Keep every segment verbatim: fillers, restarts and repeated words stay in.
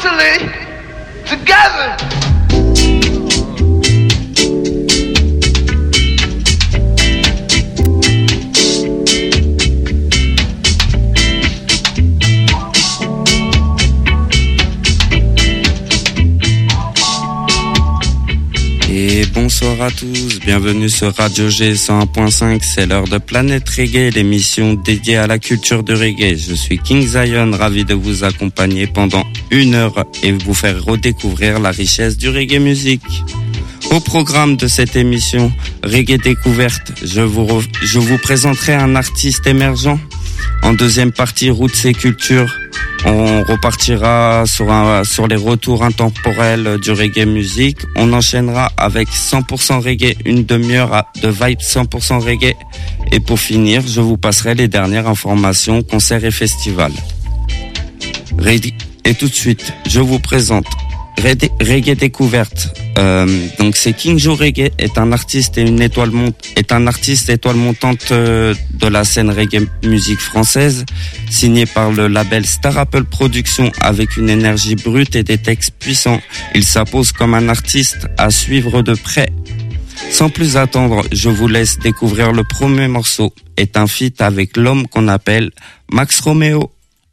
brutally together. Et bonsoir à tous, bienvenue sur Radio G cent un point cinq, c'est l'heure de Planète Reggae, l'émission dédiée à la culture du reggae. Je suis King Zion, ravi de vous accompagner pendant une heure et vous faire redécouvrir la richesse du reggae musique. Au programme de cette émission, Reggae Découverte, je vous, re... je vous présenterai un artiste émergent. En deuxième partie, Roots et Culture, on repartira sur, un, sur les retours intemporels du reggae musique. On enchaînera avec cent pour cent reggae, une demi-heure de vibe cent pour cent reggae. Et pour finir, je vous passerai les dernières informations, concerts et festivals. Et tout de suite, je vous présente Reggae Découverte. Euh, donc c'est King Joe Reggae, est un artiste et une étoile mont- est un artiste étoile montante euh, de la scène reggae musique française, signé par le label Star Apple Productions avec une énergie brute et des textes puissants. Il s'impose comme un artiste à suivre de près. Sans plus attendre, je vous laisse découvrir le premier morceau, est un feat avec l'homme qu'on appelle Max Romeo.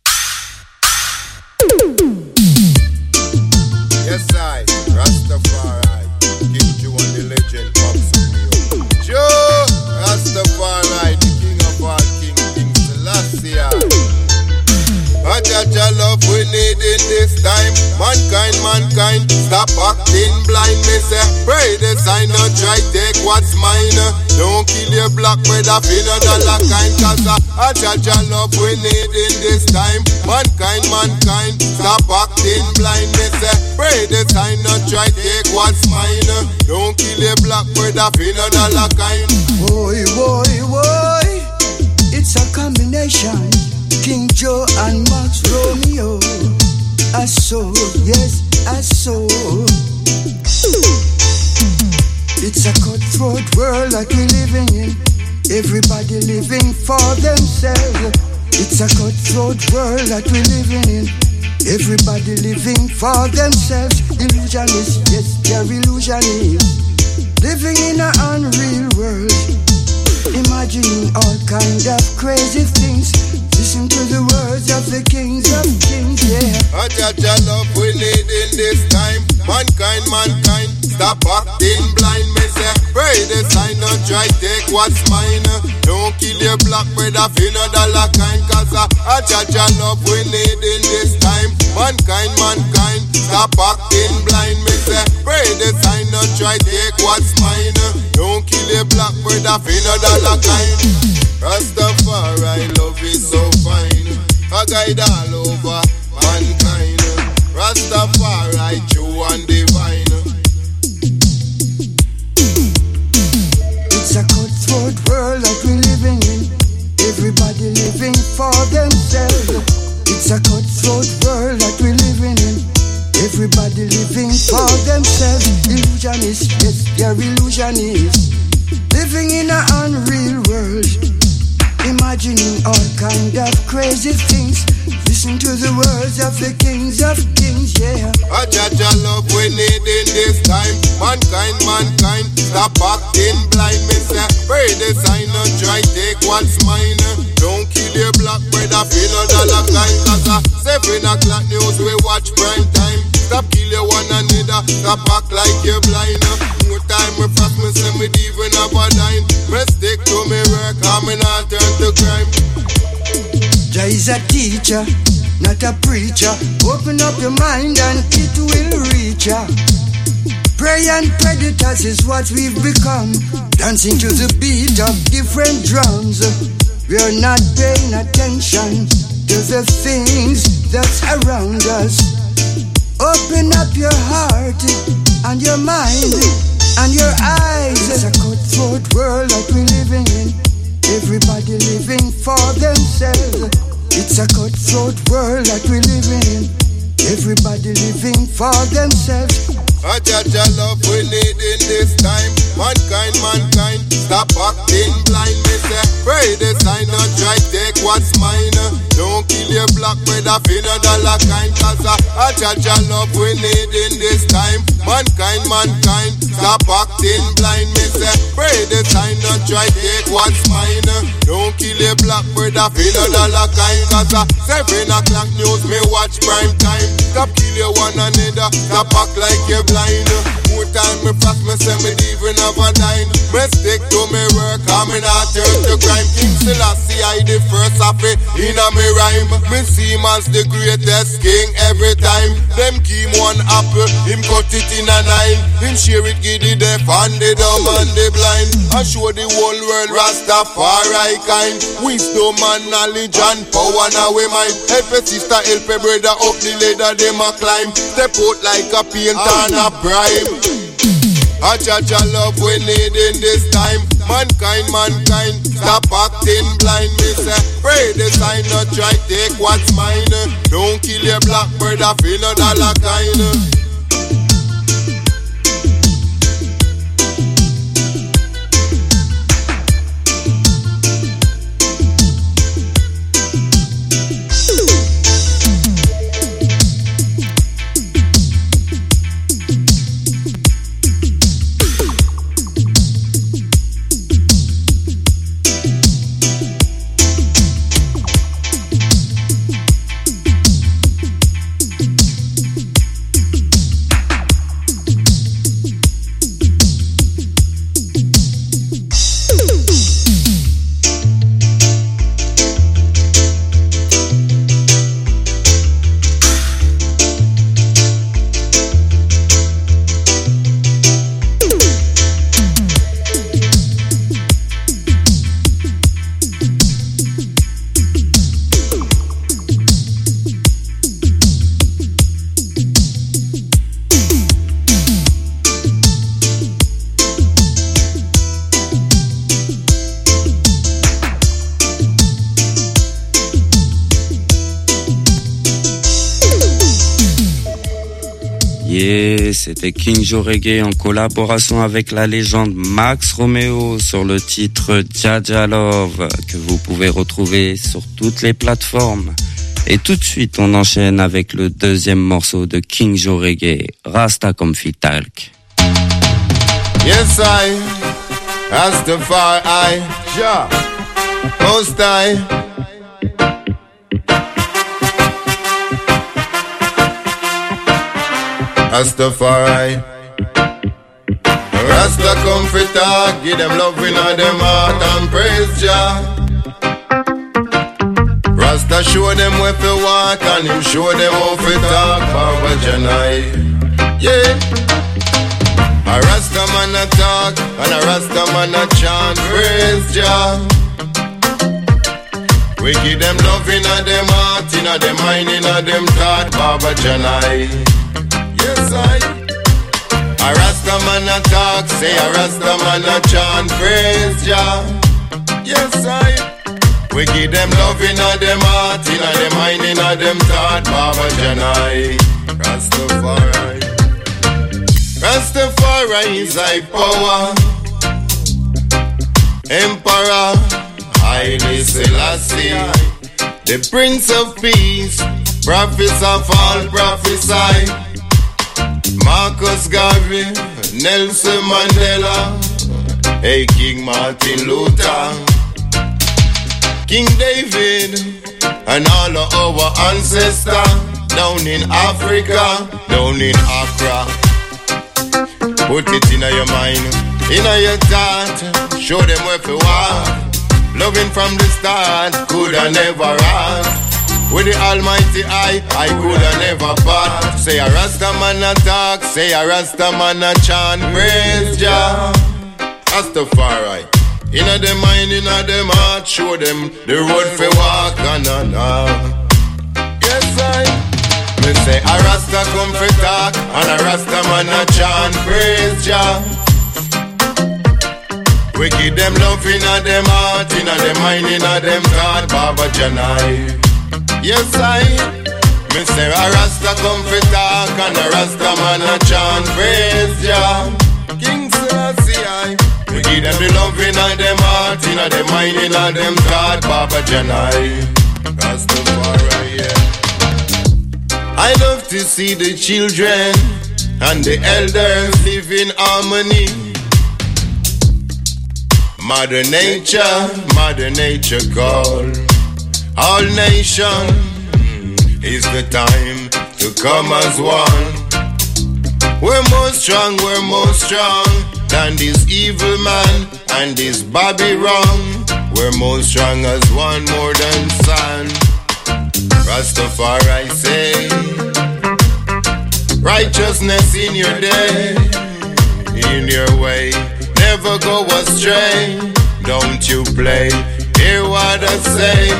Yes, I, Rastafari, King Joe and the legend, Max Romeo. Joe, Rastafari, the king of all kings, King Selassie. A Jaja love we need in this time. Mankind, mankind, stop acting blind. Me say, pray the sign, not try take what's mine. Don't kill your black brother, feel another kind. Cause a Jaja love we need in this time. Mankind, mankind, stop acting blind. Me say, pray the sign, not try take what's mine. Don't kill your black brother, feel another kind. Boy, boy, boy, it's a combination. King Joe and Max Romeo. I saw, yes, I saw. It's a cutthroat world that we're living in. Everybody living for themselves. It's a cutthroat world that we're living in. Everybody living for themselves. Illusionists, yes, they're illusionists. Living in an unreal world. Imagining all kind of crazy things. Listen to the words of the kings of kings, yeah. A Jaja love we need in this time. Mankind, mankind, stop acting blind. Me say, pray the sign, not try take what's mine. Don't kill your black brother, feel no dollar kind. Cause a, a Jaja love we need in this time. Mankind, mankind, stop acting blind. Me say, pray the sign, not try take what's mine. Don't kill your black brother, feel no dollar kind. Rastafari love is so fine, a guide all over mankind. Rastafari true and divine. It's a cutthroat world that we're living in. Everybody living for themselves. It's a cutthroat world that we're living in. Everybody living for themselves. Illusionists, yes, they're illusionists. Living in an unreal world. Imagining all kind of crazy things. Listen to the words of the kings of kings, yeah. A Jaja love we need in this time. Mankind, mankind, stop acting blind. Me say, pray the sign, not try take what's mine. Don't kill your black brother, feel no dollar kind. Cause a seven o'clock news we watch prime time. Stop kill your one another, stop act like you're blind. More time we fast, me say me even have a dime. Me stick to me work, I'm not turn to crime. Jah is a teacher, not a preacher. Open up your mind and it will reach ya. Prey and predators is what we've become. Dancing to the beat of different drums. We're not paying attention to the things that's around us. Open up your heart and your mind and your eyes. It's a cutthroat world that we're living in. Everybody living for themselves. It's a cutthroat world that we're living in. Everybody living for themselves. A Jaja love we need in this time. Mankind, mankind, stop acting blind. Me say, pray the sign, not try take what's mine. Don't kill your black brother, feel no dollar kind. Cause a, a judge a love we need in this time. Mankind, mankind, stop acting blind. Me say, pray the sign, not try take what's mine. Don't kill your black brother, feel no dollar kind. Cause a seven o'clock news, me watch prime time. Stop kill your one another, stop act like you're blind. More time me fast, me say me even have a dime. Me stick to me work, I'm not turn to crime. King Selassie, I the first of it in a me rhyme. Me see him as the greatest king every time. Them keep one apple, him cut it in a nine. Him share it, give the deaf and the dumb and the blind. I show the whole world Rastafari kind. Wisdom and knowledge and power now we mind. Help a sister, help a brother up the ladder, them a climb. Step out like a painter and a prime. A judge a love we need in this time. Mankind, mankind, stop acting blind. Me say, pray the sign, not try take what's mine. Don't kill your black brother, feel no dollar kind. Yeah, c'était King Joe Reggae en collaboration avec la légende Max Romeo sur le titre Jaja Love que vous pouvez retrouver sur toutes les plateformes. Et tout de suite, on enchaîne avec le deuxième morceau de King Joe Reggae, Rasta Comfy Talk. Yes, I, Rastafari, ja, Most High. Rastafari, Rasta come for talk, give them love in them heart and praise Jah. Rasta show them where to walk and him show them how to talk, Baba Janai. Yeah, a Rasta man a talk and a Rasta man a chant praise Jah. We give them love in them heart, in them mind, in them thought, Baba Janai. Yes, I. A Rasta man a talk, say a Rasta man a chant praise Jah. Yes, I. We give them love in a them heart, in a them mind, in a them thought, Baba Janai. Rastafari. Rastafari is thy power. Emperor Haile Selassie, the Prince of Peace, prophets of all prophesy. Marcus Garvey, Nelson Mandela, hey King Martin Luther, King David, and all of our ancestors down in Africa, down in Accra. Put it in your mind, in your thought, show them where to walk. Loving from the start, could I never ask. With the almighty eye, I coulda never part. Say a Rasta man a talk, say a Rasta man a chant praise Jah. Rastafari, inna them mind, inna them heart, show them the road for walk and on. Yes I, me say a Rasta come for talk and a Rasta man a chant praise Jah. We give them love inna them heart, inna them mind, inna them thought, Baba Janai. Yes, I, me say a Rasta come for talk and a Rasta man a chant praise Jah. King Selassie, aye. We give them the love in all them heart, in all them mind, in all them thought, Baba Janai. Rastafari, yeah. I love to see the children and the elders live in harmony. Mother Nature, Mother Nature call all nations. It's the time to come as one. We're more strong, we're more strong than this evil man and this Bobby wrong. We're more strong as one, more than sun. Rastafari say, righteousness in your day, in your way, never go astray. Don't you play, hear what I say.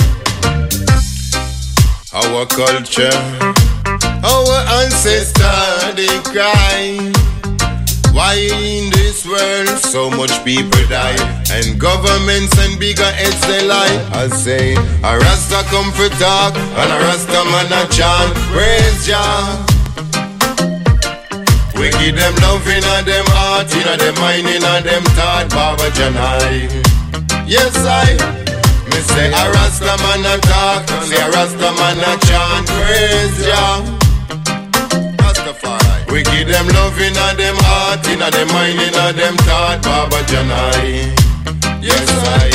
Our culture, our ancestors, they cry. Why in this world so much people die? And governments and bigger heads they lie. I say, a Rasta come for talk, and a Rasta man a chant, praise Jah. We give them love in a them heart, in a them mind, in a them thought, Baba Janai. Yes I, me say a Rasta man a talk, say a Rasta man a chant, praise Jah. We give them love in a them heart, in a them mind, in a them thought, Baba Janai. Yes I.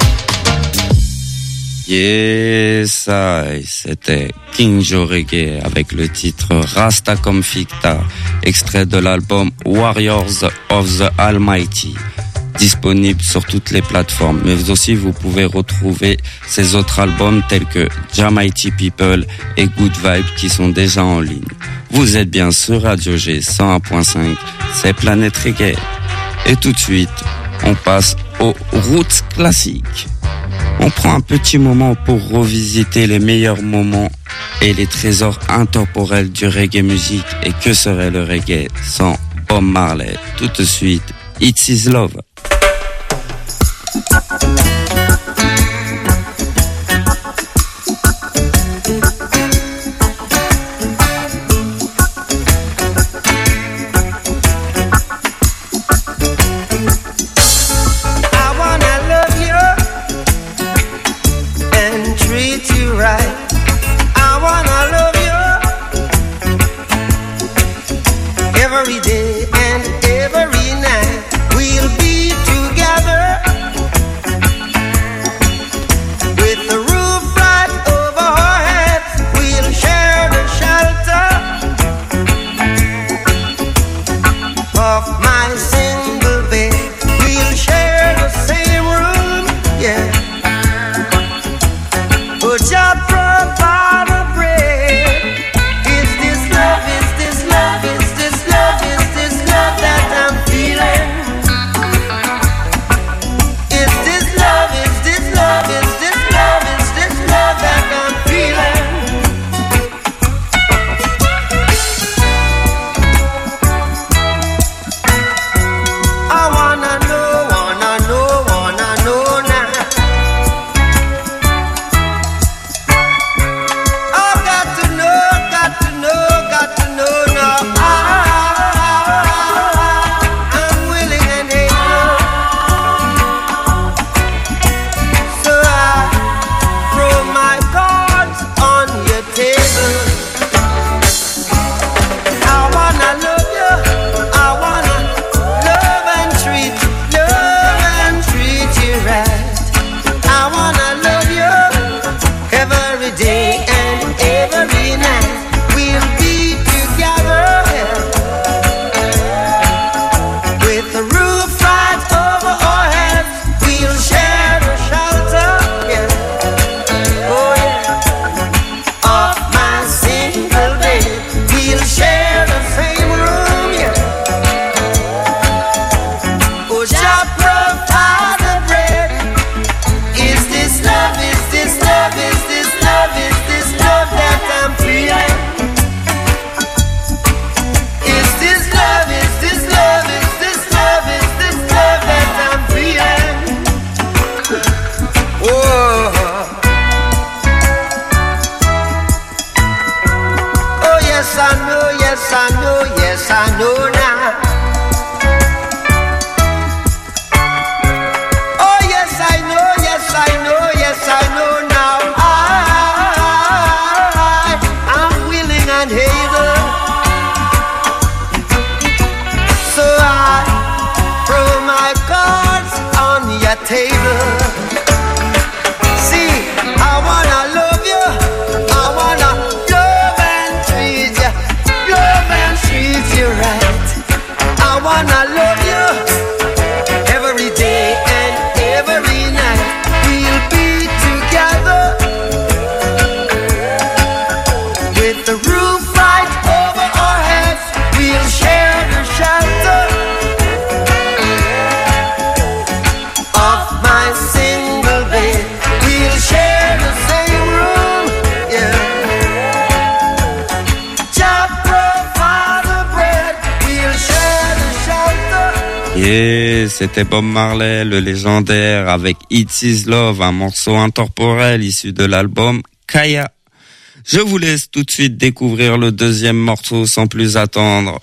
Yes I. C'était King Joe Reggae avec le titre Rasta comme Ficta, extrait de l'album Warriors of the Almighty, disponible sur toutes les plateformes, mais aussi vous pouvez retrouver ses autres albums tels que Jamighty People et Good Vibe qui sont déjà en ligne. Vous êtes bien sur Radio G cent un point cinq, c'est Planète Reggae. Et tout de suite, on passe aux roots classiques. On prend un petit moment pour revisiter les meilleurs moments et les trésors intemporels du reggae musique. Et que serait le reggae sans Bob Marley? Tout de suite, It's His Love. Every day and every night we'll be together. yes I know, yes I know now. Et c'était Bob Marley, le légendaire, avec It's His Love, un morceau intemporel issu de l'album Kaya. Je vous laisse tout de suite découvrir le deuxième morceau sans plus attendre.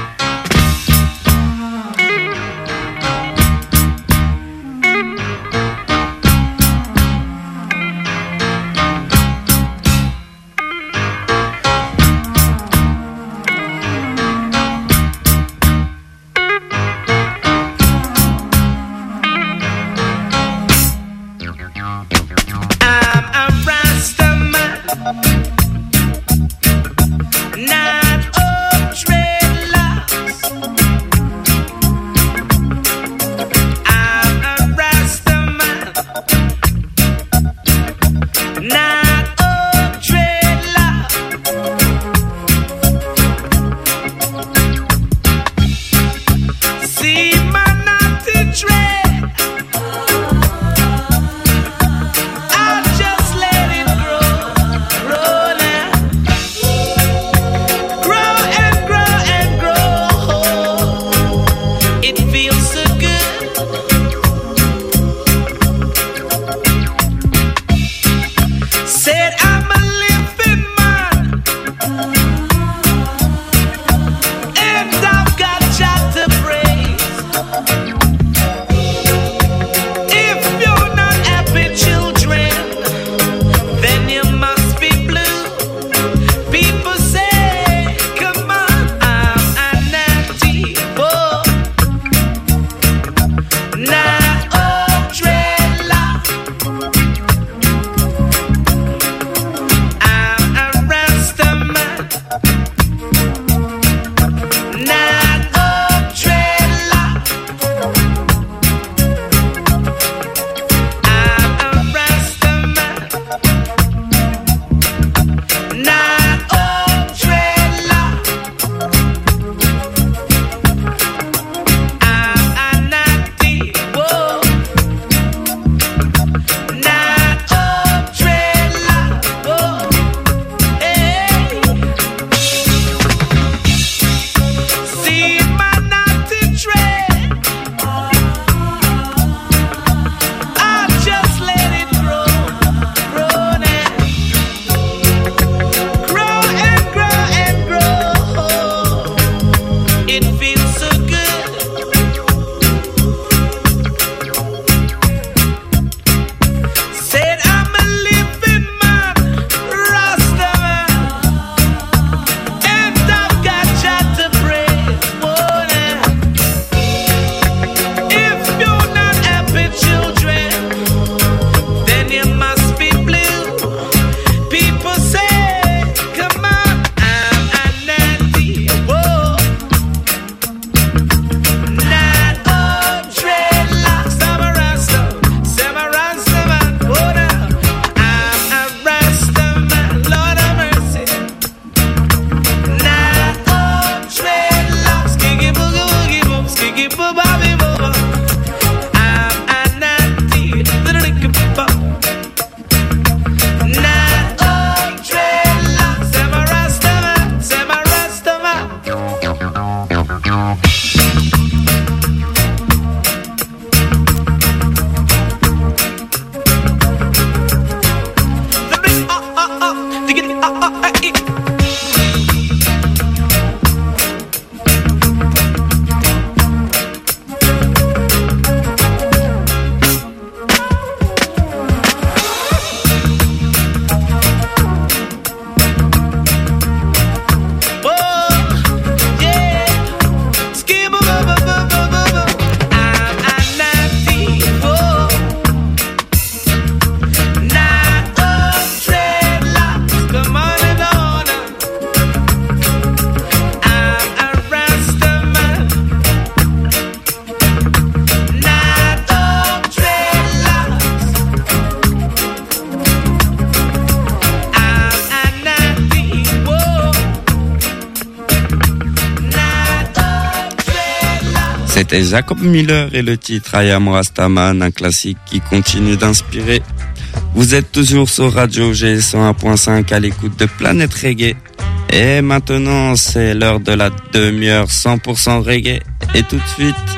C'était Jacob Miller et le titre I Am Rastaman, un classique qui continue d'inspirer. Vous êtes toujours sur Radio G cent un point cinq à l'écoute de Planète Reggae. Et maintenant, c'est l'heure de la demi-heure cent pour cent reggae. Et tout de suite,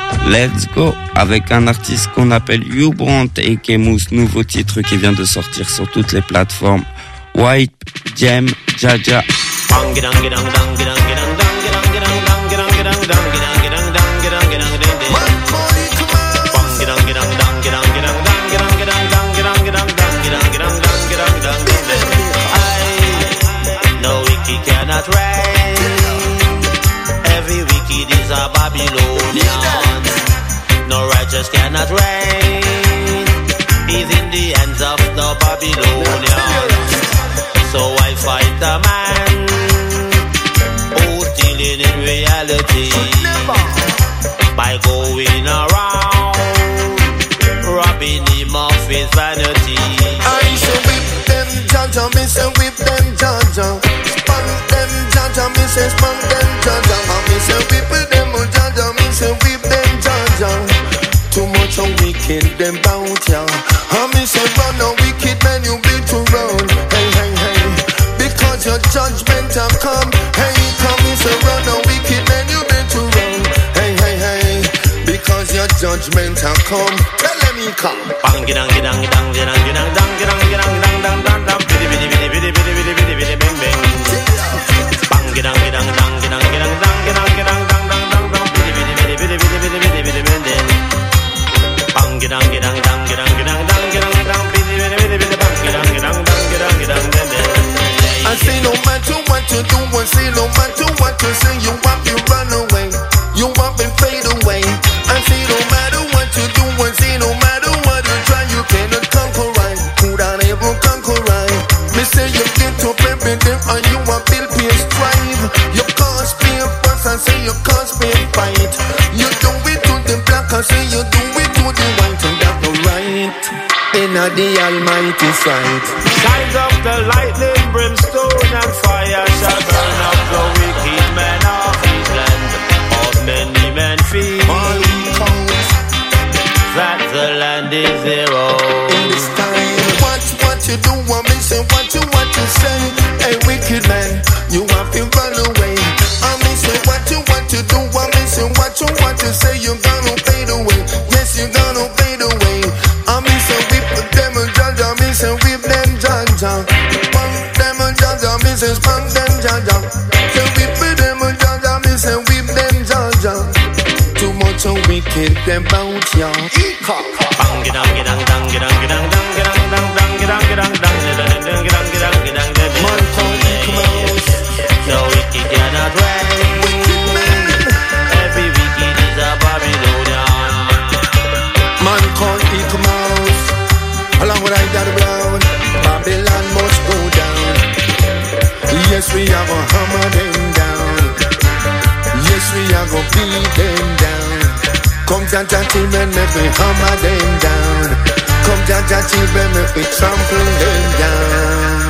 Let's go avec un artiste qu'on appelle You Brandt et Kemus, nouveau titre qui vient de sortir sur toutes les plateformes. White Jam Jaja. No wicked cannot reign. Every wicked is a Babylonian. No righteous cannot reign. He's in the hands of the Babylonians. So I fight the man who's stealing in reality by going around robbing him of his vanity. I shall whip them, Jaja, me say whip them, Jaja. Spunk them, Jaja, me say spunk them, Jaja. Me say whip them, Jaja, me say whip them, Jaja. Too much of wicked them bout ya. And me say run a wicked man, you be to run. Hey, hey, hey, because your judgment have come. Hey, come me say run a wicked man, you be to run. Hey, hey, hey, because your judgment have come. Tell them he come. Bang dang dang dang dang dang dang dang dang dang dang dang dang bidi bidi bidi bidi bidi bidi bidi bidi bang bang. Bang dang dang dang dang dang dang dang dang dang dang dang dang bidi bidi bidi bidi bidi bidi bidi bidi bang bang. Bang dang dang dang dang dang dang dang dang bidi bidi bidi bidi bang dang dang dang dang dang dang. I say no matter what you do, I say no matter what you say, you want me run away, you want me fade away. I say no matter what you do, I say no matter what you try, you cannot conquer right. Could I ever conquer right? Me say you get up every day and you want build peace strive. You cause pay fuss, I say you cause pay fight. You do it to the black, I say you do it to the white, and that's the right. In the Almighty sight. Signs of the lightning, brimstone and fire shall burn up the wicked men of his land. Of many men feed that the land is their own. In this time, watch what you do, I me say what you what you say. Hey wicked man, you have to run away. I me say what you what you do, I me say what you what you say. You gonna fade away, yes you gonna fade away. I me say whip them and Jaja, me say whip them Jaja. Spunk them and Jaja, me say spunk them Jaja. Say whip them and Jaja, me say whip them Jaja. Too much of wicked them bout ya. Bang dang dang dang dang dang dang dang dang dang dang dang dang dang. Man come out. No wicked cannot reign. Every wicked is a Babylonian. Man called Eek Mouse, along with I Daddy Brown. Babylon must go down. Yes, we are gonna hammer them down. Yes, we are gonna beat them down. Come Jaja children, make we hammer them down. Come Jaja children, make we trample them down.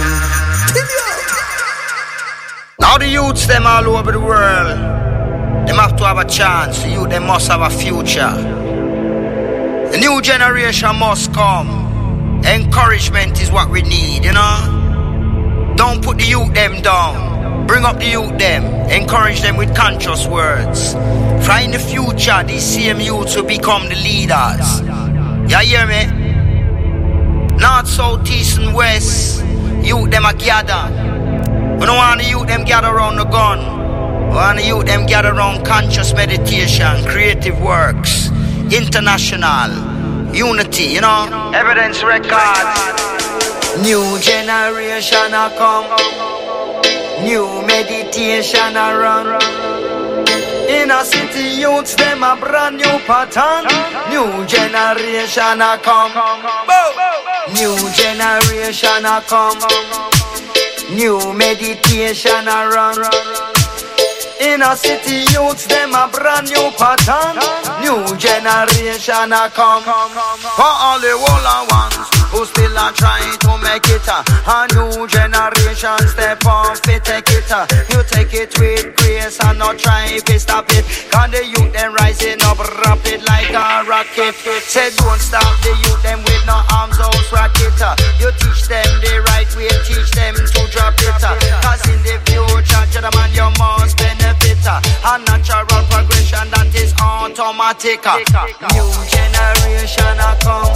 Now the youths them all over the world, them have to have a chance. The youth them must have a future. The new generation must come. Encouragement is what we need, you know. Don't put the youth them down. Bring up the youth them. Encourage them with conscious words. For in the future, these same youths will become the leaders. You hear me? North, south, east and west, youth them a gather. We don't want the youth them gather around the gun. We want the youth them gather around conscious meditation, creative works, international, unity, you know. Evidence records. New generation a come. New meditation a run. In a city youths them a brand new pattern. New generation a come. New generation a come. New meditation a run. In a city youths them a brand new pattern. New generation a come. For all the older ones who still are trying to make it, uh, a new generation step on fit take it. Uh, you take it with grace and not try to stop it. Cause the youth them rising up rapid like a rocket. Say don't stop the youth them with no arms house rocket. Uh, you teach them the right way, teach them to drop it. Uh, Cause in the future, gentlemen, you must benefit. Uh, a natural progression that is on automatic. New generation a come,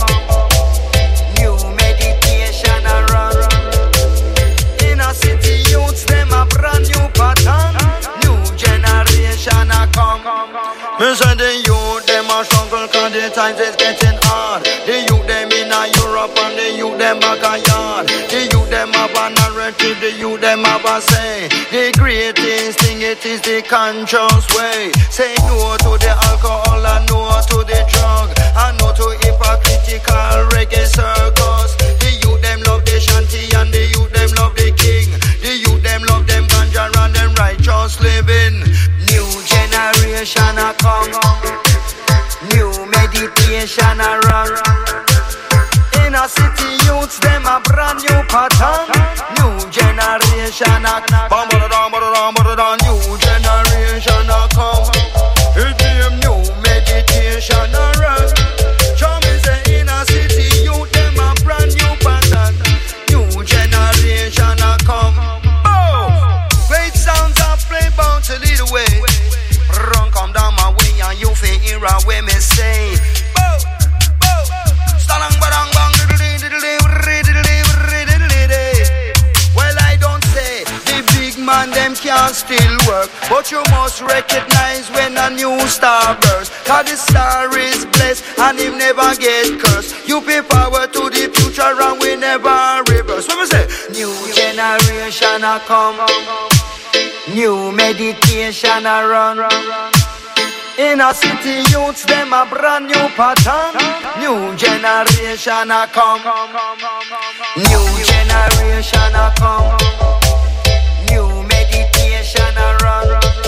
new meditation a run. Inner city youths them a brand new pattern. New generation a come. Me say the youth them a struggle 'cause the times is getting hard. The youth them in a Europe and the youth them back a yard. The youth them have a narrative, the youth them have a say. The greatest thing it is the conscious way. Say no to the alcohol and no to the drug, and no to hypocritical reggae circus. The youth them love the shanty and the youth them love the king. The youth them love them ganja and them righteous living. New generation a come, new meditation a run. Inner city youths them a brand new pattern. New generation a come, new generation a come. It be a new meditation a run. Show me say inner city youth them a brand new pattern. New generation a come. Oh, great sounds I play bound to lead the way. Run come down my way and you feel hear a way me say. Bow, bow, stalang badang bang diddly diddly diddly diddly. Well I don't say the big man them can't still work, but you must recognize when a new star bursts. 'Cause the star is blessed and him never get cursed. You pay power to the future and we never reverse. What we say? New generation a come, new meditation a run. Inner city youths them a brand new pattern. New generation a come, new generation a come, new meditation a run.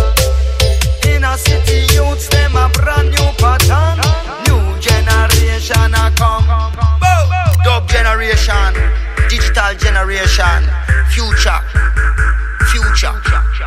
Inner city youths them a brand new pattern. New generation a come. Dub generation, digital generation, future, future.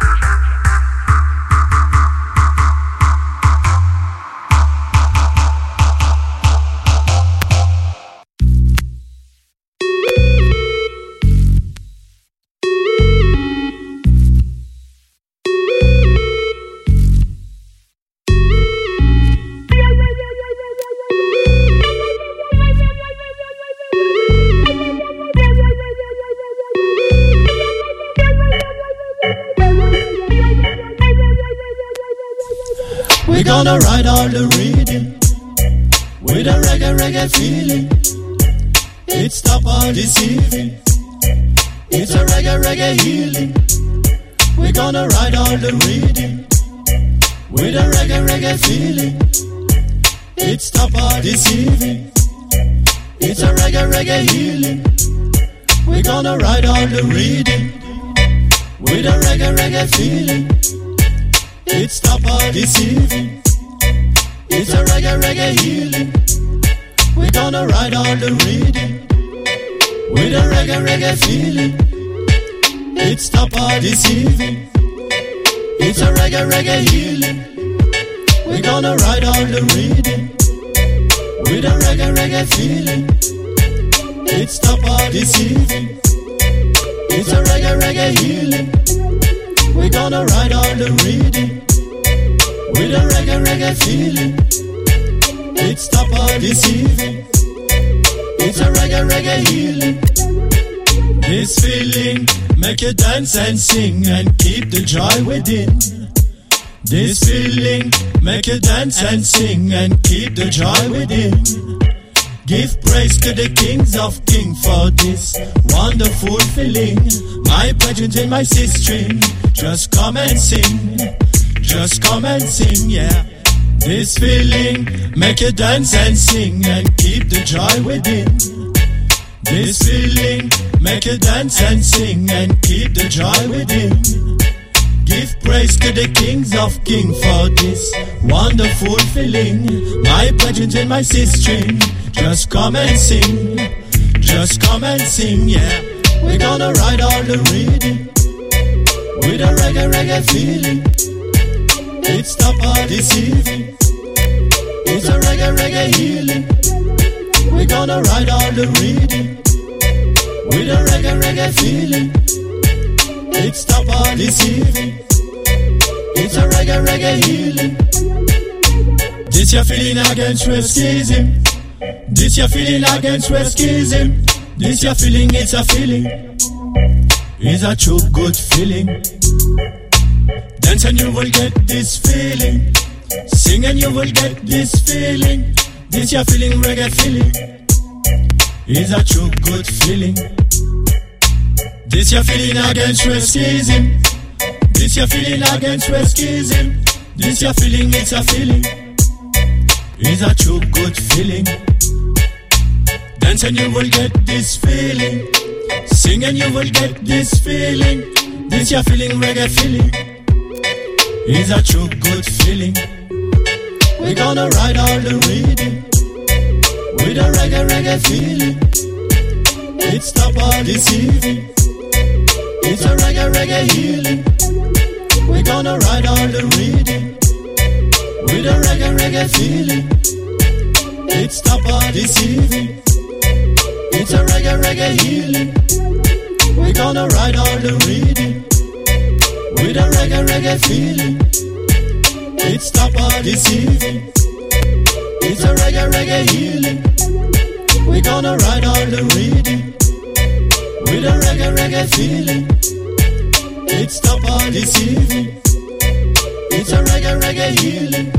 We're gonna ride all the rhythm with a reggae, reggae feeling. It stop all deceiving. It's a reggae, reggae healing. We're gonna ride all the rhythm with a reggae, reggae feeling. It stop all deceiving. It's a reggae, reggae healing. We're gonna ride all the rhythm with a reggae, reggae feeling. It stop all deceiving. It's a reggae, reggae healing. We're gonna ride all the rhythm with a reggae, reggae feeling. It stop all deceiving. It's a reggae, reggae healing. We're gonna ride all the rhythm with a reggae, reggae feeling. It stop all deceiving. It's a reggae, reggae healing. We're gonna ride all the rhythm with a reggae, reggae feeling. It stop all deceiving. It's a reggae, reggae healing. This feeling make you dance and sing and keep the joy within. This feeling make you dance and sing and keep the joy within. Give praise to the kings of king for this wonderful feeling. My brethren and my sister, just come and sing. Just come and sing, yeah. This feeling make you dance and sing and keep the joy within. This feeling make you dance and sing and keep the joy within. Give praise to the kings of king for this wonderful feeling. My brethren and my sister, just come and sing. Just come and sing, yeah. We're gonna ride all the rhythm with a reggae, reggae feeling. It stop all deceiving. It's a reggae, reggae healing. We're gonna ride all the rhythm with a reggae, reggae feeling. It stop all deceiving. It's a reggae, reggae healing. This your feeling against racism. This your feeling against racism. This your feeling, it's a feeling. It's a true good feeling. Dance and you will get this feeling. Sing and you will get this feeling. This your feeling, reggae feeling. It's a true good feeling. This your feeling against racism. This your feeling against racism. This your feeling, it's a feeling. It's a true good feeling. Dance and you will get this feeling. Sing and you will get this feeling. This your feeling, reggae feeling. It's a true good feeling. We're gonna ride all the rhythm with a reggae, reggae feeling. It stop all deceiving. It's a reggae, reggae healing. We're gonna ride all the rhythm with a reggae, reggae feeling. It stop all deceiving. It's a reggae, reggae healing. We're gonna ride all the rhythm with a reggae, reggae feeling. It stop all deceiving. It's a reggae, reggae healing. We're gonna ride all the rhythm with a reggae, reggae feeling. It stop all deceiving. It's a reggae, reggae healing.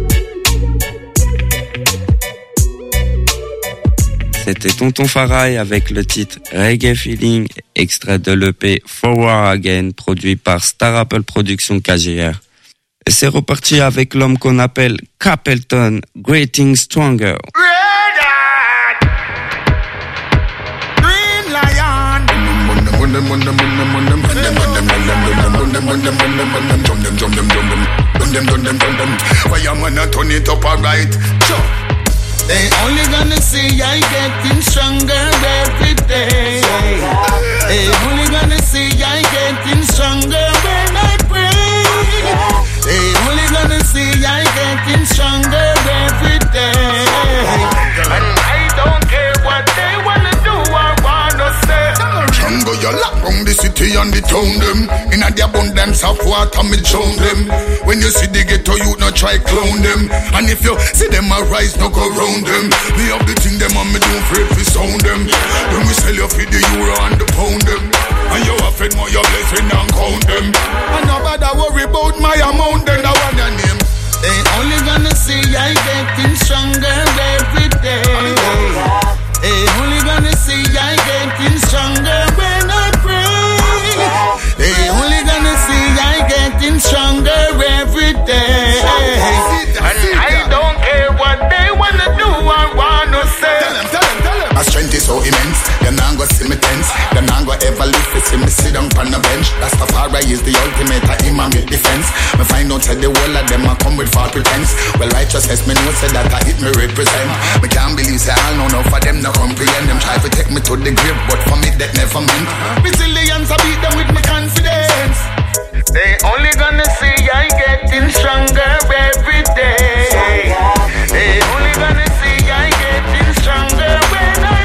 C'était Tonton Farai avec le titre Reggae Feeling, extrait de l'E P Forward Again, produit par Star Apple Productions K G R. Et c'est reparti avec l'homme qu'on appelle Capleton, Getting Stronger. Green Lion. Fireman, I turn it up alright. They only gonna see I getting stronger every day. They only gonna see I getting stronger when I pray. They only gonna see I getting stronger every day. And I don't care what they wanna do or wanna say. Stronger, you lock down the city and the town them. In the abundance of water, me drown them. When you see the ghetto, you no try clown them. And if you see them arise, no go round them. Me have the thing them and me don't afraid to sound them. When we sell you for the euro and the pound them. And you have fed more your blessing and count them. And nobody worry about my amount, then I want your name. They only gonna see I getting stronger every day. They only gonna see I getting stronger when I pray. They only gonna see I getting stronger every day. And I don't care what they wanna do or wanna say. Tell them, tell them, tell them. My strength is so immense, them not go see me tense. Them not go ever lift to see me sit down on the bench. Rastafari is the ultimate imam with defense. Me find out that the whole of them a come with false pretense. Well, righteousness, me know say that I hit me represent. Me can't believe say all know enough for them no comprehend. Them try to take me to the grave, but for me that never meant. Resilience, I beat them with my confidence. They only gonna see I getting stronger every day. They only gonna see I getting stronger when I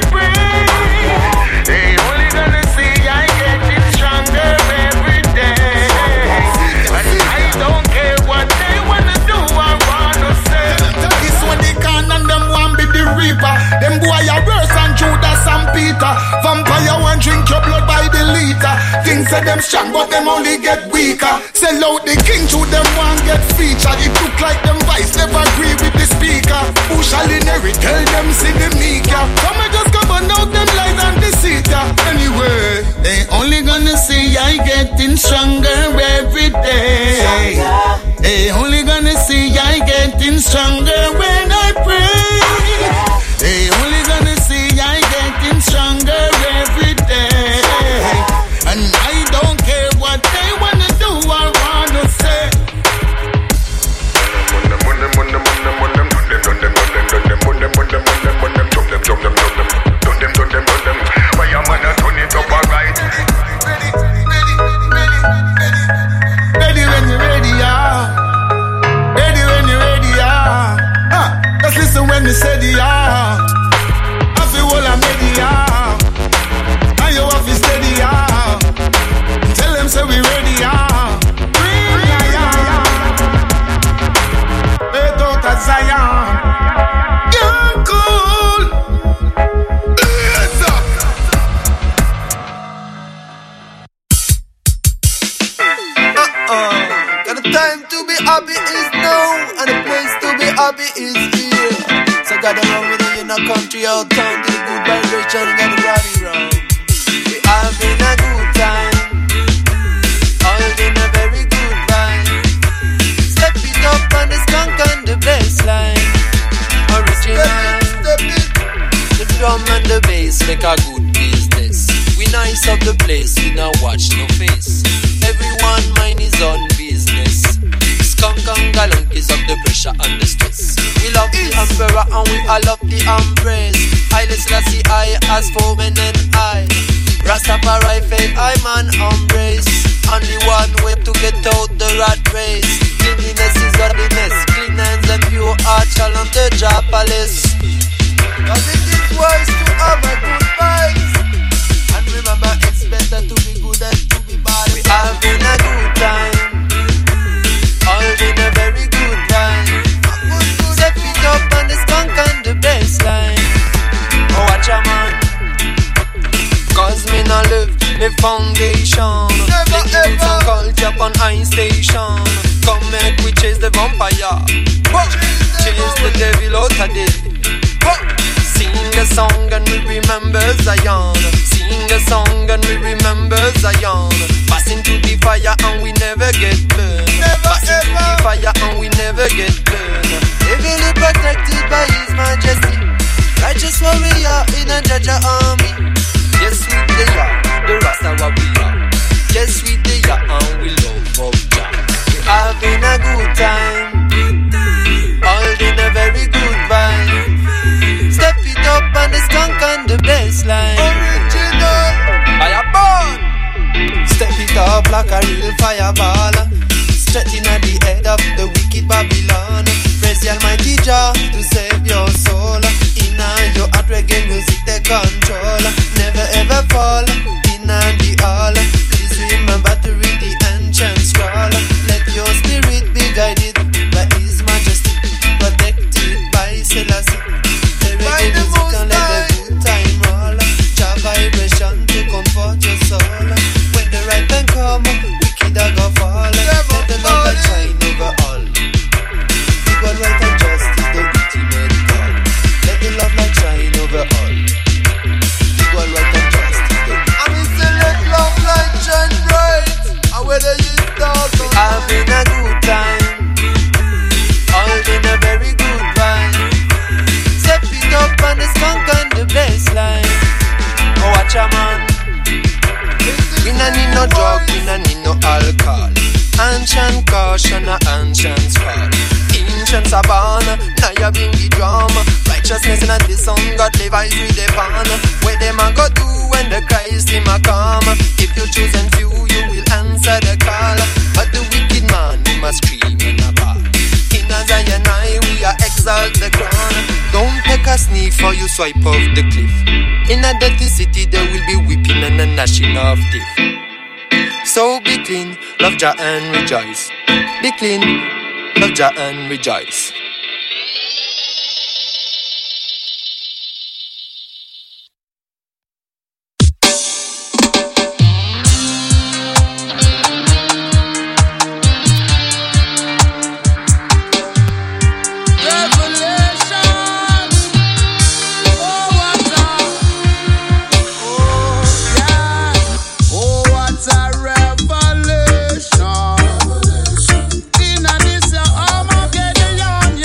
pray. They only gonna see I getting stronger every day. And I don't care what they wanna do or wanna say. This one they can and them want be the reaper. Them boy are worse than Judas and Peter. Vampire want drink your blood by the liter. Things say them strong but them only get weaker. Sell out the king to them one get feature. It look like them vice never agree with the speaker. Who shall inherit? Tell them see the meeker. Come and just come and out them lies and deceit ya. Anyway, they only gonna see I getting stronger every day. They only gonna see I getting stronger when I pray. They only gonna see I getting stronger every day. And I don't care what they wanna do or wanna say. Ready when you're ready, yeah. Ready when you're ready, yeah. Huh. time to be happy is now, and the place to be happy is here. So gather around with you in a country out town, to the good vibration and get the body round. We having a good time, holding a very good vibe. Step it up on the skunk and the bassline. Original, step it, step it. The drum and the bass make a good business. We nice up the place, we not watch no face. Everyone mind is on business. Skunk and gallant is up the pressure and the stress. We love the emperor and we all love the empress. I let's see I as for men and I. Rastafari faith I man embrace. Only one way to get out the rat race. Cleanliness is godliness. Clean hands and pure heart shall on the job palace. Cause it is wise to have a good vibes. And remember it's better to be good than to be bad. We having a good time, holding a very good vibe. Step it up on the skunk and the bassline. Oh watch a man, cause me not live me foundation. Never ever culture on high station. Come make we chase the vampire, chase the devil out of day. Sing a song and we remember Zion. Sing a song and we remember Zion. Passing through the fire and we never get burned. Passing through the fire and we never get burned. Heavily protected by His Majesty. Righteous warrior in a Jaja army. Yes we they are, the Rasta what we are. Yes we they are and we love of Jah. We having a good time, holding a very good vibe. Step it up on the skunk and the bassline. Original fire burn. Step it up like a real fireball. Straight at the head of the wicked Babylon. Praise the Almighty Jah to save your soul. In your heart reggae music take control. Never ever fall in the hall. Please remember to read the ancient scroll. Let your spirit be guided by His Majesty, protected by Selassie. By the most and let the good time roll. Jah vibration to comfort your soul. When the right time come, wicked a go fall. Let the love that shine over all. Equal right and justice, the ultimate call. Let the love light shine over all. Equal right and justice, the I mean say let love light shine bright. And whether you start or having a good time, holding a very good vibe. Step it up on the skunk and the bassline. Oh watch a man. We no need no drug, we no need no alcohol. Ancient caution, a ancient fall. Ancients are born, now you bring the drum. Righteousness in the sun, godly vibes with the pan. Where them a go do when the Christ him a come. If you choose and few, you will answer the call. But the wicked man, he must scream in a bar. In a Zion I, we are exalt the crown. Don't take a sniff or you swipe off the cliff. In a dirty city there will be weeping and a gnashing of teeth. So be clean, love Jah and rejoice. Be clean, love Jah and rejoice. In a this, I'm gonna get the young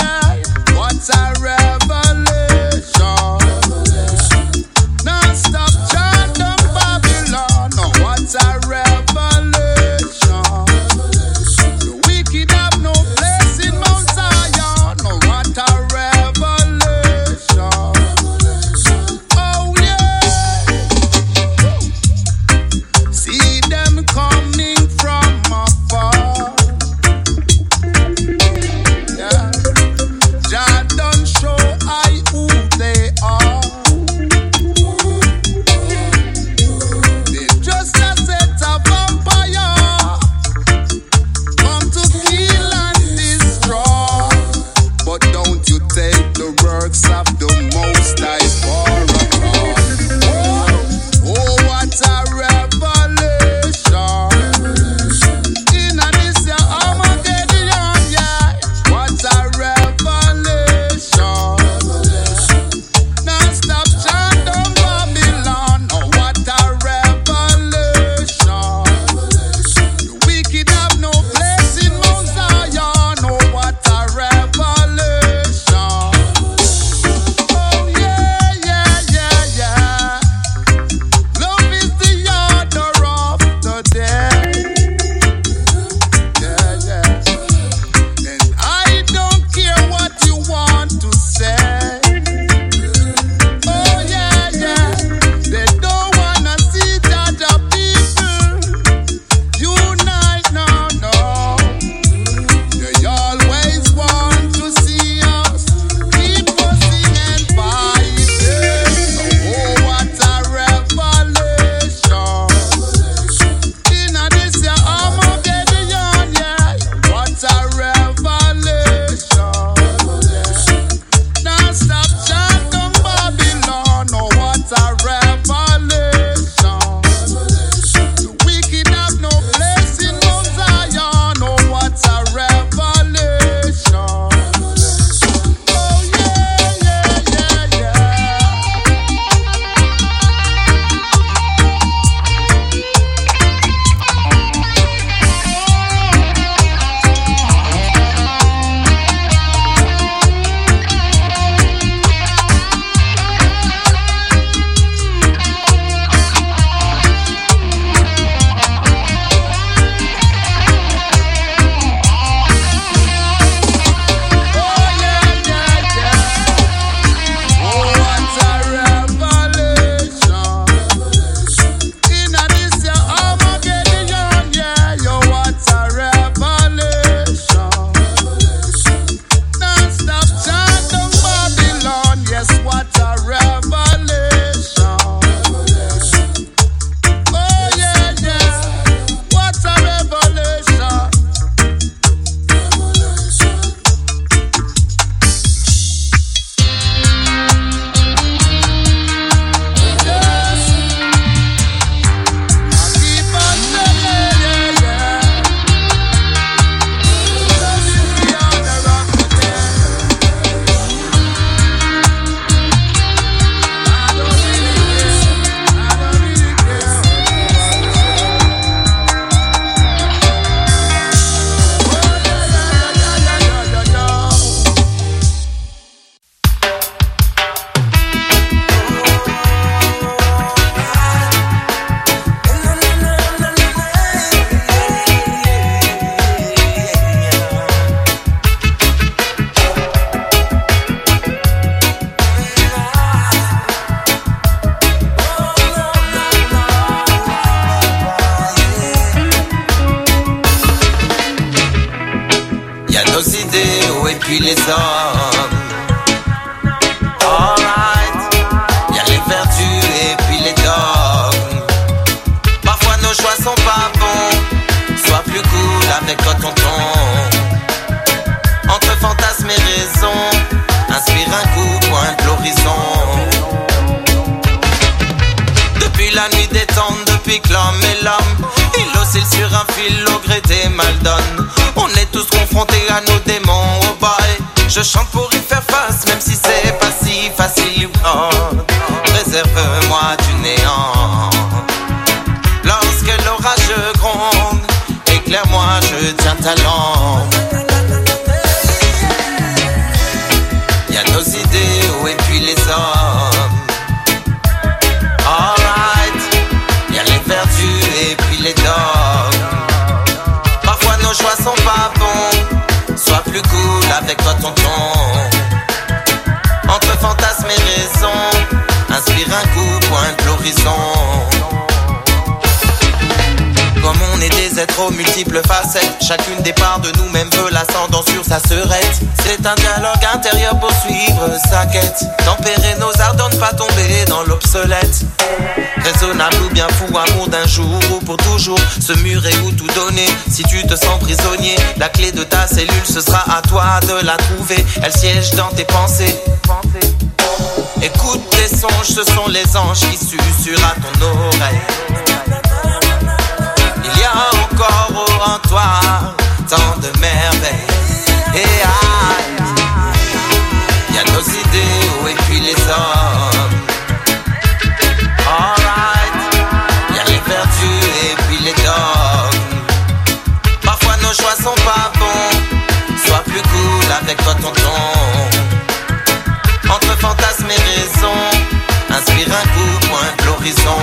et puis les hommes. Alright, y'a les vertus et puis les dogmes. Parfois nos choix sont pas bons, sois plus cool avec toi tonton. Entre fantasmes et raison, inspire un coup, pointe l'horizon. Depuis la nuit des temps, depuis que l'homme est l'homme, il oscille sur un fil au gré des maldonnes. On est tous confrontés à nos démons, oh boy. Je chante pour y faire face, même si c'est pas si facile. Oh, préserve-moi du néant. Lorsque l'orage gronde, éclaire-moi, je tiens ta lampe. Y'a nos idéaux et puis les hommes. Alright, y'a les vertus et puis les dogmes. Parfois nos choix sont pas bons, sois plus cool avec toi tonton. Entre fantasmes et raison, inspire un coup, pointe l'horizon. Comme on est des êtres aux multiples facettes, chacune des parts de nous-mêmes veut l'ascendant sur sa sœurette. C'est un dialogue intérieur pour suivre sa quête, tempérer nos ardents, ne pas tomber dans l'obsolète. Raisonnable ou bien fou, amour d'un jour ou pour toujours, se murer ou tout donner. Si tu te sens prisonnier, la clé de ta cellule, ce sera à toi de la trouver. Elle siège dans tes pensées. Écoute tes songes, ce sont les anges qui susurrent à ton oreille. Il y a encore en toi tant de merveilles. Et aïe, il y a nos idéaux et puis les hommes. Alright, il y a les vertus et puis les dogmes. Parfois nos choix sont pas bons, sois plus cool avec toi tonton. Entre fantasmes et raison, inspire un coup, pointe l'horizon.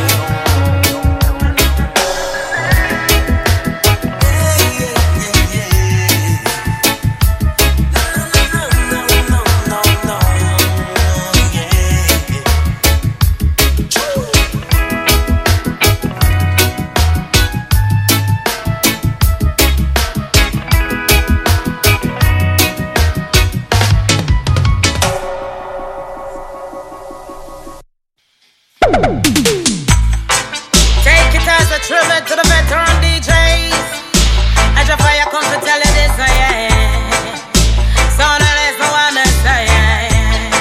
Take it as a tribute to the veteran D Js. As your fire comes to tell you this, yeah. So now listen what I say, yeah.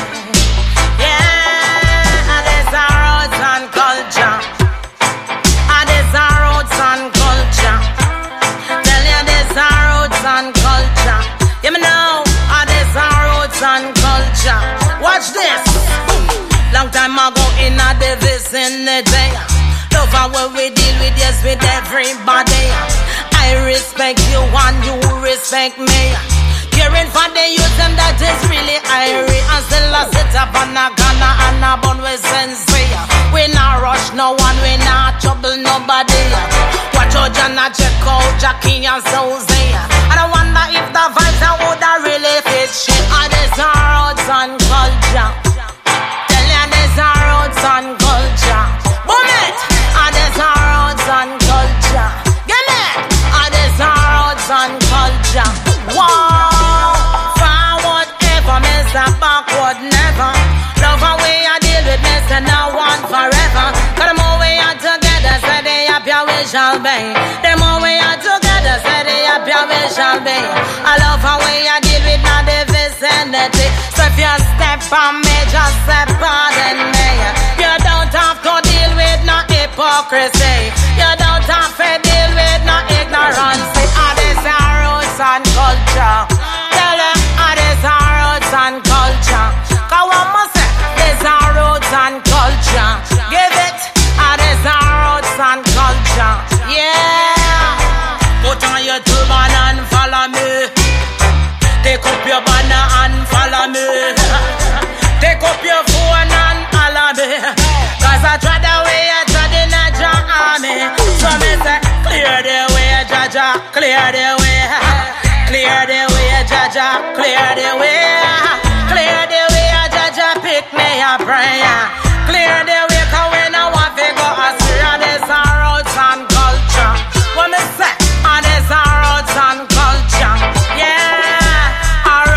Yeah, this our roots and culture. Ah, this our roots and culture. Tell you this our roots and culture. You know, ah, this our roots and culture. Watch this. Long time ago in a the vicinity, love how we deal with, yes, with everybody. I respect you and you respect me. Caring for the youth and that is really irie. And still I sit up on a Ghana and a bun with sincere. We not rush no one, we not trouble nobody. Watch out and I check out Jackie and Susie. And I wonder if the vibes I would have really fit shit. And this our roots and culture. Our roots and culture, boom it. And there's our roots and culture, get it. And there's our roots and culture. Wow, forward ever, Mister Backward never. Love how we a deal with Mister Now One forever. Cause the more we are together, say the happier we shall be. The more we are together, say the happier we shall be. I love how we a deal with now the vicinity. So if you step on me, just step pardon me. You don't have to deal with no hypocrisy. You don't have to deal with no ignorance. And this our roots and culture. Tell them, and this our roots and culture. Cause one must say, this our roots and culture. Give it, and this our roots and culture. Yeah. Put on your turban and follow me. Take up your banner and follow me. Take up your phone and follow me. Cause I tried the way I tried in a Jah army. So me say, clear the way, Jaja, clear the way. Clear the way, Jaja, clear the way. Clear the way, Jaja, pick me a prayer. Clear the way, cause we know what we go astray. And this our roots and culture. What me say, and this our roots and culture. Yeah, our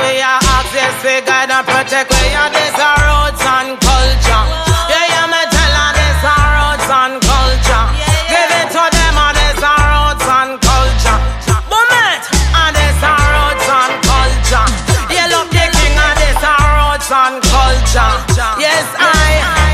we are access, we guide and protect. We are this our roots and culture. Yeah, yeah, me tell her this our roots and culture. Give it to them, and this our roots and culture. Boom it, and this our roots and culture. Yeah, love the king, and this our roots and culture. Yes, I.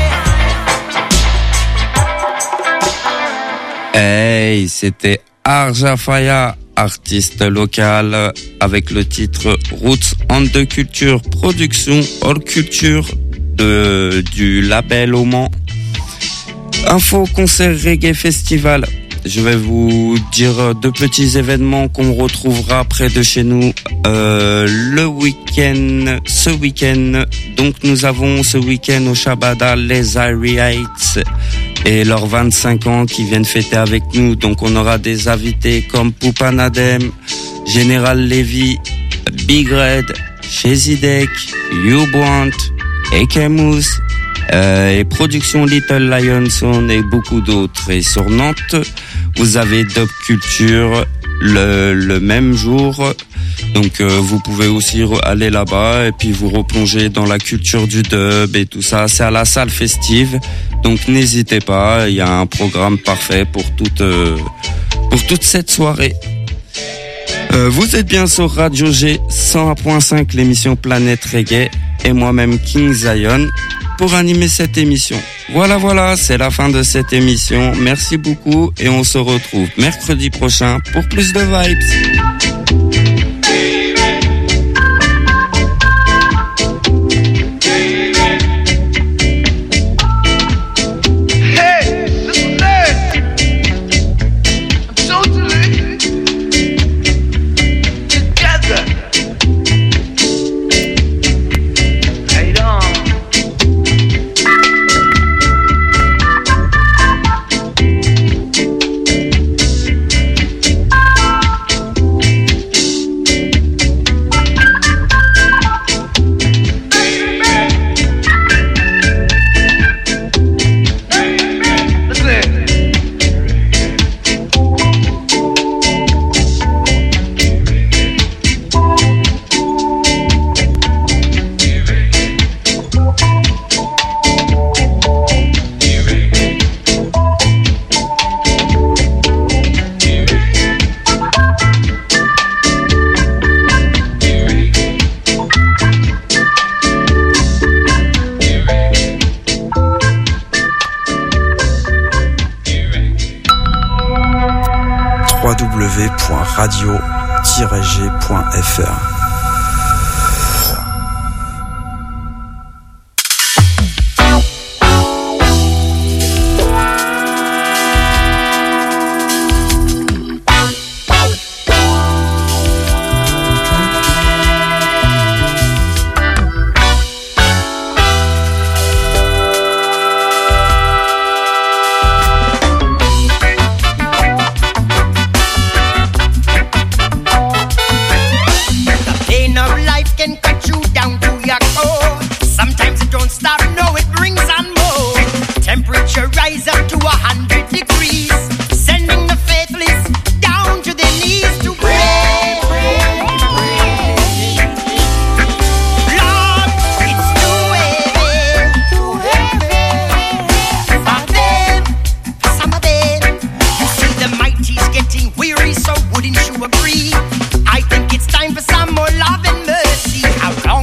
Hey, c'était Arjafaya, artiste local, avec le titre Roots and the Culture, production All Culture de, du label au Mans. Info, concert, reggae, festival. Je vais vous dire deux petits événements qu'on retrouvera près de chez nous euh, le week-end, ce week-end. Donc nous avons ce week-end au Shabada les Iriates et leurs vingt-cinq ans qui viennent fêter avec nous. Donc on aura des invités comme Poupa Nadem, Général Levy, Big Red, Shezidek, U-Brant, Ekemous, euh, et Production Little Lionson et beaucoup d'autres. Et sur Nantes, vous avez Dub Culture le, le même jour. Donc euh, vous pouvez aussi aller là-bas et puis vous replonger dans la culture du dub et tout ça. C'est à la salle festive, donc n'hésitez pas. Il y a un programme parfait pour toute euh, pour toute cette soirée. Euh, vous êtes bien sur Radio G cent un point cinq, l'émission Planète Reggae, et moi-même King Zion pour animer cette émission. Voilà, voilà, c'est la fin de cette émission. Merci beaucoup et on se retrouve mercredi prochain pour plus de vibes. w w w point radio tiret g point f r. Wouldn't you agree? I think it's time for some more love and mercy. How long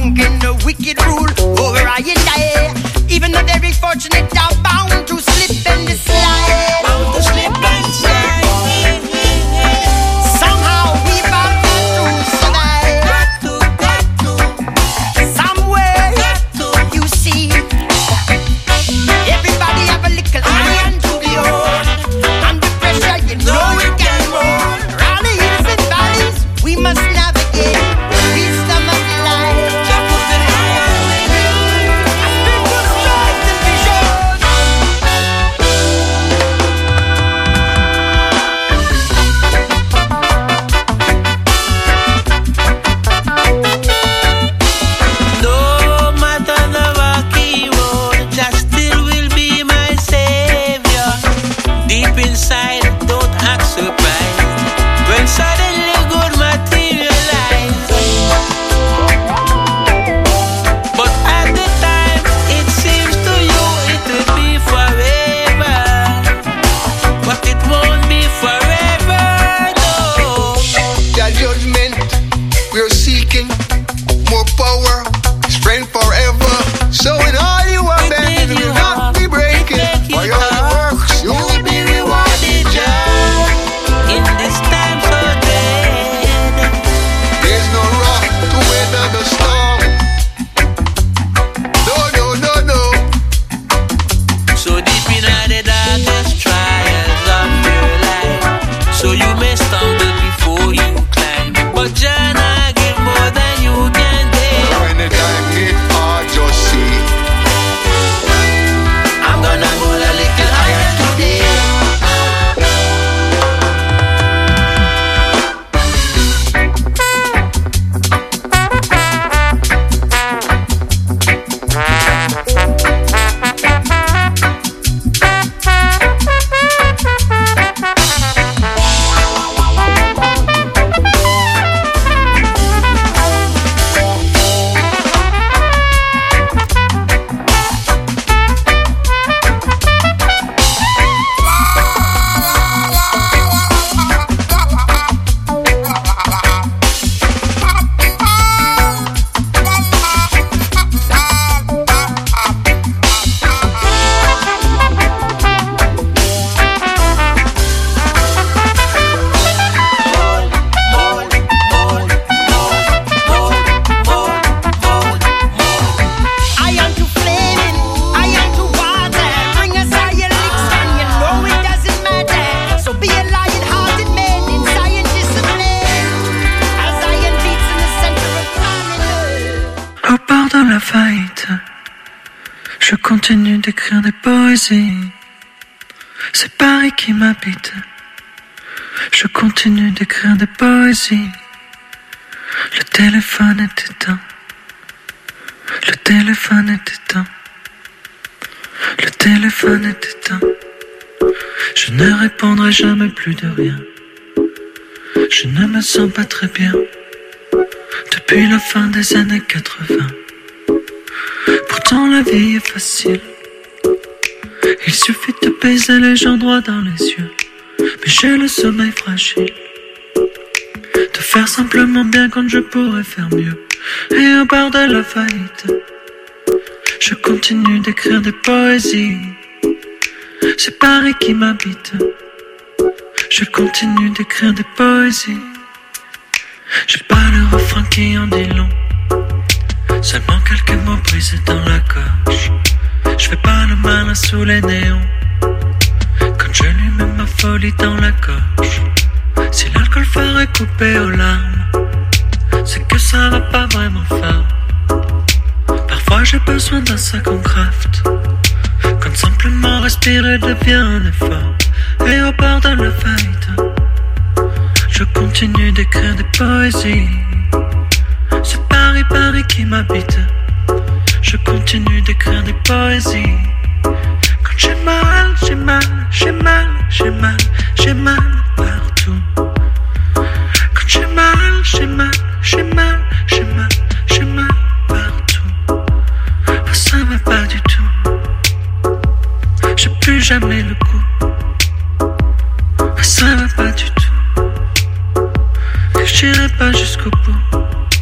de la faillite, je continue d'écrire des poésies. C'est Paris qui m'habite. Je continue d'écrire des poésies. Le téléphone est éteint. Le téléphone est éteint. Le téléphone est éteint. Je ne répondrai jamais plus de rien. Je ne me sens pas très bien depuis la fin des années quatre-vingts. Pourtant la vie est facile. Il suffit de baiser les gens droit dans les yeux. Mais j'ai le sommeil fragile. De faire simplement bien quand je pourrais faire mieux. Et au bord de la faillite, je continue d'écrire des poésies. C'est Paris qui m'habite. Je continue d'écrire des poésies. J'ai pas le refrain qui en dit long. Seulement quelques mots brisés dans la gorge. Je fais pas le malin sous les néons. Quand je lui mets ma folie dans la gorge. Si l'alcool ferait couper aux larmes, c'est que ça va pas vraiment fort. Parfois j'ai besoin d'un sac en craft. Quand simplement respirer devient un effort. Et au bord de la faillite, je continue d'écrire des poésies. C'est Paris, Paris qui m'habite. Je continue d'écrire des poésies. Quand j'ai mal, j'ai mal, j'ai mal, j'ai mal, j'ai mal partout. Quand j'ai mal, j'ai mal, j'ai mal, j'ai mal, j'ai mal partout. Oh, ça va pas du tout. J'ai plus jamais le coup. Oh, ça va pas du tout. Et j'irai pas jusqu'au bout.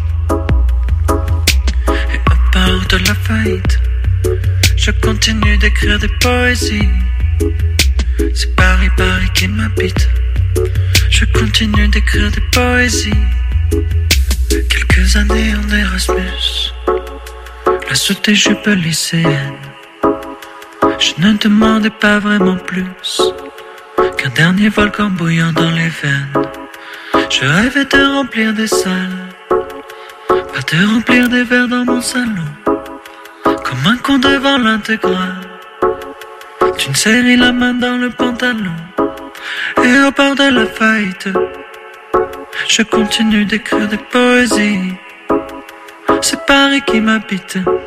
Et au bord de la faillite, je continue d'écrire des poésies. C'est Paris, Paris qui m'habite. Je continue d'écrire des poésies. Quelques années en Erasmus, la sous tes jupes lycéennes. Je ne demandais pas vraiment plus qu'un dernier volcan bouillant dans les veines. Je rêvais de remplir des salles, pas de remplir des verres dans mon salon. Comme un con devant l'intégrale d'une série, la main dans le pantalon. Et au bord de la faillite, je continue d'écrire des poésies. C'est Paris qui m'habite.